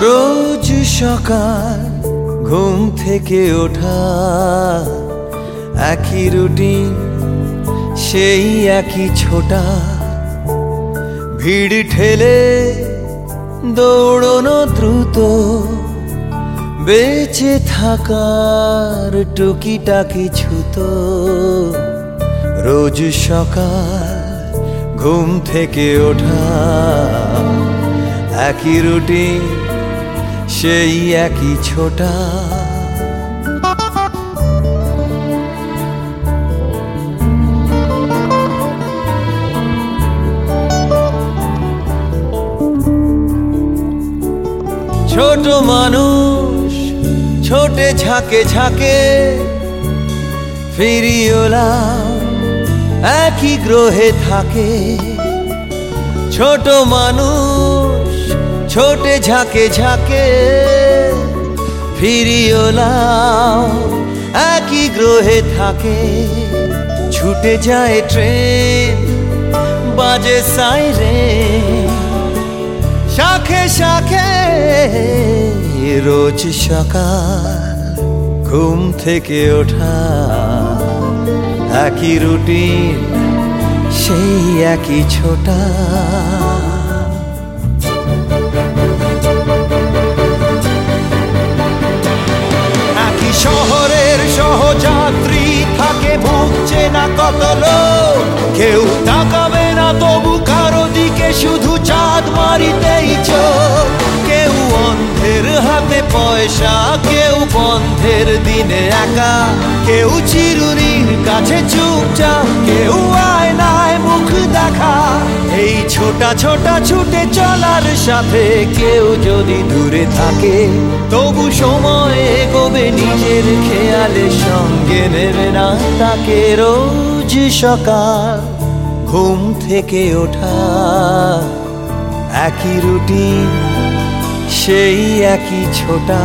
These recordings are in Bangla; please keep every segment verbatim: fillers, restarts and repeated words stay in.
রোজ সকাল ঘুম থেকে ওঠা, একই রুটিন, সেই একই ছোটা, ভিড় ঠেলে দৌড়নো দ্রুত, বেঁচে থাকার টুকিটাকি ছুতো। রোজ সকাল ঘুম থেকে ওঠা, একই রুটিন, সেই একই ছোটা। ছোট মানুষ ছোটে ঝাঁকে ঝাঁকে, ফিরিওলা একই গ্রহে থাকে। ছোট মানুষ ছোটে ঝাঁকে ঝাঁকে, ফিরিওলা একই গ্রহে থাকে। ছুটে যায় ট্রেন, বাজে সাইরেন, শাখে শাখে রোজ সকাল ঘুম থেকে ওঠা, একই রুটিন, সেই একই ছোটা। একই শহরের সহযাত্রী থাকে, ভুগছে না কত লোক। কেউ তাকাবে না তবু কারো দিকে, শুধু চাঁদ মারিতেই চোখ। কেউ অন্ধের হাতে পয়সা, কেউ বন্ধের দিনে একা, কেউ চিরুনির কাছে চুপচাপ, কেউ আয়নায় মুখ দেখা। এই ছোটা ছোটা ছুটে চলার সাথে কেউ যদি দূরে থাকে, তবু সময় এগোবে নিজের খেয়ালে, সঙ্গে নেবে না তাকে। রোজ সকাল ঘুম থেকে ওঠা, একই রুটিন, সেই একই ছোটা,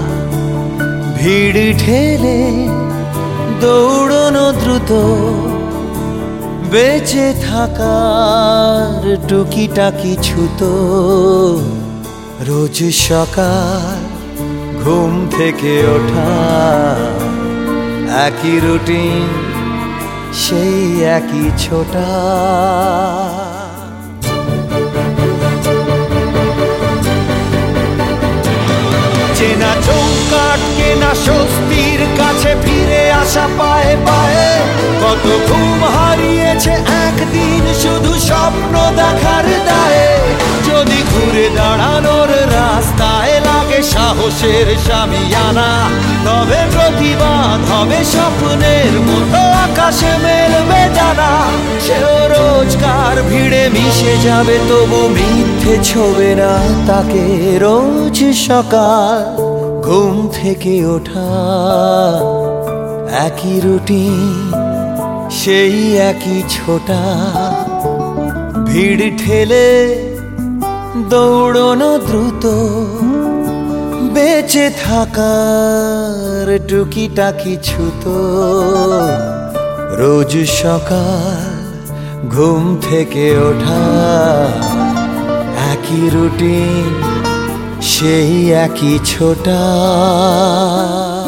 ভিড় ঠেলে দৌড়নো দ্রুত, বেঁচে থাকার টুকিটাকি ছুতো। রোজ সকাল ঘুম থেকে ওঠা, একই রুটিন, সেই একই ছোটা। চেনা চৌকাট কেনা স্বস্তির কাছে, ফিরে আসা পায়ে পায়ে। কত ঘুম হারিয়েছে একদিন শুধু স্বপ্ন দেখার দায়ে। যদি ঘুরে দাঁড়ানোর রাস্তায় লাগে সাহসের শামিয়ানা, তবে প্রতিবাদ হবে স্বপ্নের মতো, আকাশে মেলবে জানা। সেও রোজকার ভিড়ে মিশে যাবে, তবু মিথ্যে ছোবে না তাকে। রোজ সকাল ঘুম থেকে ওঠা, একই রুটিন, সেই একই ছোটা, ভিড় ঠেলে দৌড়নো দ্রুত, বেঁচে থাকার টুকিটাকি ছুতো। রোজ সকাল ঘুম থেকে ওঠা, একই রুটিন, সেই একই ছোটা।